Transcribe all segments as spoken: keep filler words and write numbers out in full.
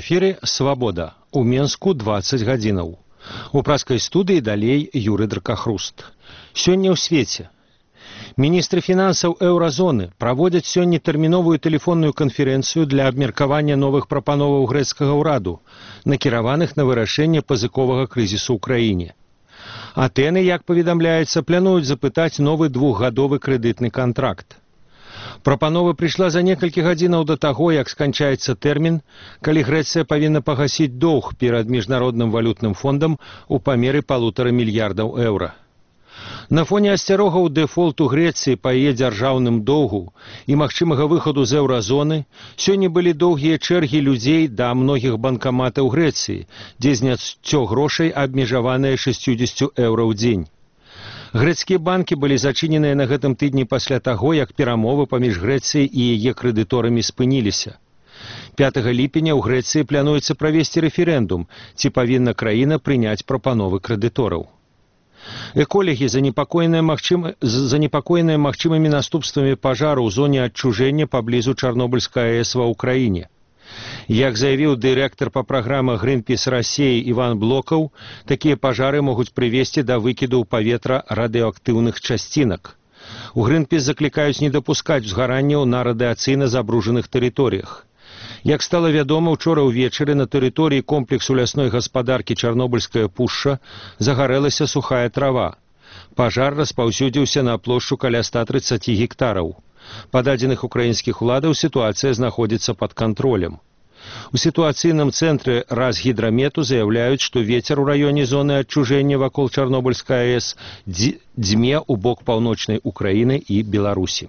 эфіры «Свабода». У Менску дваццаць гадзінаў. У праскай студыі далей Юры Дракахруст. Сёння ў свеце. Міністры фінансаў еўразоны праводзяць сёння тэрміновую тэлефонную канферэнцыю для абмеркавання новых прапановаў грэцкага ўраду, накіраваных на вырашэнне пазыковага крызісу ў краіне. Атэны, як паведамляецца, плануюць запытаць новы двухгадовы крэдытны кантракт. Прапанова прыйшла за некалькі гадзінаў да таго, як сканчаецца тэрмін, калі Грэцыя павінна пагасіць доўг перад міжнародным валютным фондам у памеры палутара мільярдаў еўра. На фоне асцярогаў дэфолту Грэцыі па яе дзяржаўным доўгу і магчымага выхаду з еўразоны, сёння былі доўгія чэргі людзей да многіх банкаматаў Грэцыі, дзе зняццё грошай абмежаванае шэсцьдзесят еўра ў дзень. Грэцкія банкі былі зачыненыя на гэтым тыдні пасля таго, як перамовы паміж Грэцыяй і яе крэдыторамі спыніліся. пятага ліпеня ў Грэцыі плануецца правесці рэферэндум, ці павінна краіна прыняць прапановы крэдытораў. Эколагі занепакоеныя магчым... занепакоеныя магчымымі наступствамі пажару ў зоне адчужэння паблізу Чарнобыльскай АЭС ва ўкраіне. Як заявіў дырэктар па праграмах Greenpeace Расіі Іван Блокаў, такія пажары могуць прывесці да выкіду ў паветра радыеактыўных часцінак. У Greenpeace заклікаюць не дапускаць узгаранняў на радыацыйна забружаных тэрыторыях. Як стала вядома, учора ўвечары на тэрыторыі комплексу лясной гаспадаркі Чарнобыльская пушча загарэлася сухая трава. Пажар распаўсюдзіўся на плошчу каля ста трыццаці гектараў. Па дадзеных украінскіх уладаў сітуацыя знаходзіцца пад кантролем. У сітуацыйным цэнтры Разгідрамету заяўляюць, што вецер у раёне зоны адчужэння вакол Чарнобыльскай АЭС дзьме ў бок паўночнай Украіны і Беларусі.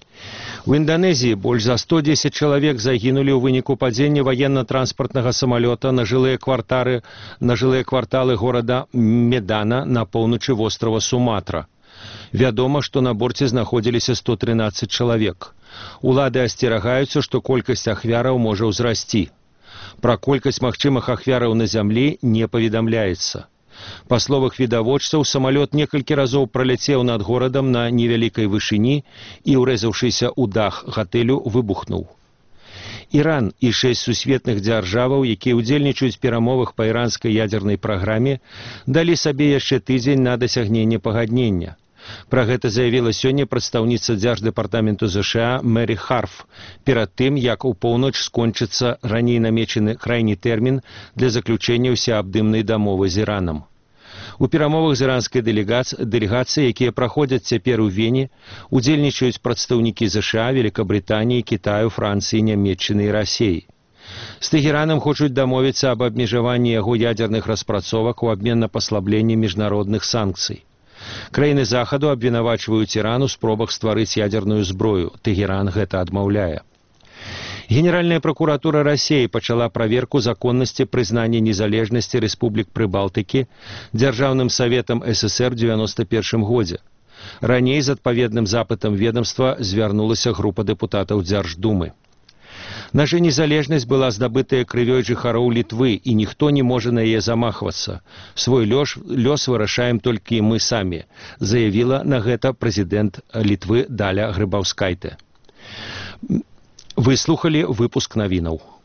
У Інданезіі больш за сто дзесяць чалавек загінулі ў выніку падзення ваенна-транспартнага самалёта на жылыя кварталы, на жылыя кварталы горада Медана на поўначы вострава Суматра. Вядома, што на борце знаходзіліся сто трынаццаць чалавек. Улады асцерагаюцца, што колькасць ахвяраў можа ўзрасці. Пра колькасць магчымых ахвяраў на зямлі не паведамляецца. Па словах відавочцаў, самалёт некалькі разоў праляцеў над горадам на невялікай вышыні і, урэзаўшыся ў дах гатэлю, выбухнуў. Іран і шэсць сусветных дзяржаваў, якія ўдзельнічаюць у перамовах па іранскай ядзернай праграме, далі сабе яшчэ тыдзень на дасягненне пагаднення. Пра гэта заявіла сёння прадстаўніца дзярждэпартаменту ЗША Мэри Харф, перад тым, як у поўнач скончыцца раней намечаны крайні тэрмін для заключэння ўсеабдымнай дамовы з Іранам. У перамовах з іранскай дэлегацыяй, якія праходзяць цяпер у Вене, удзельнічаюць прадстаўнікі ЗША, Великабрытаніі, Кітаю, Францыі, Нямецчыны і Расіі. З Тэгеранам хочуць дамовіцца аб абмежаванні яго ядзерных распрацовак у абмен на паслабленне міжнародных санкцый. Краіны Захаду абвінавачваюць Іран у спробах стварыць ядзерную зброю. Тэгеран гэта адмаўляе. Генеральная прокуратура Расіі пачала праверку законнасці прызнання незалежнасці Рэспублік Прыбалтыкі Дзяржаўным саветам ССР у дзевяноста першым годзе. Раней з адпаведным запытам ведомства звярнулася група дэпутатаў Дзярждумы. Наша незалежнасць была здабытая крывёй жыхароў Літвы, і ніхто не можа на яе замахвацца. Свой лёс, лёс вырашаем толькі мы самі, заявіла на гэта прэзідэнт Літвы Даля Грыбаўскайте. Вы слухалі выпуск навінаў.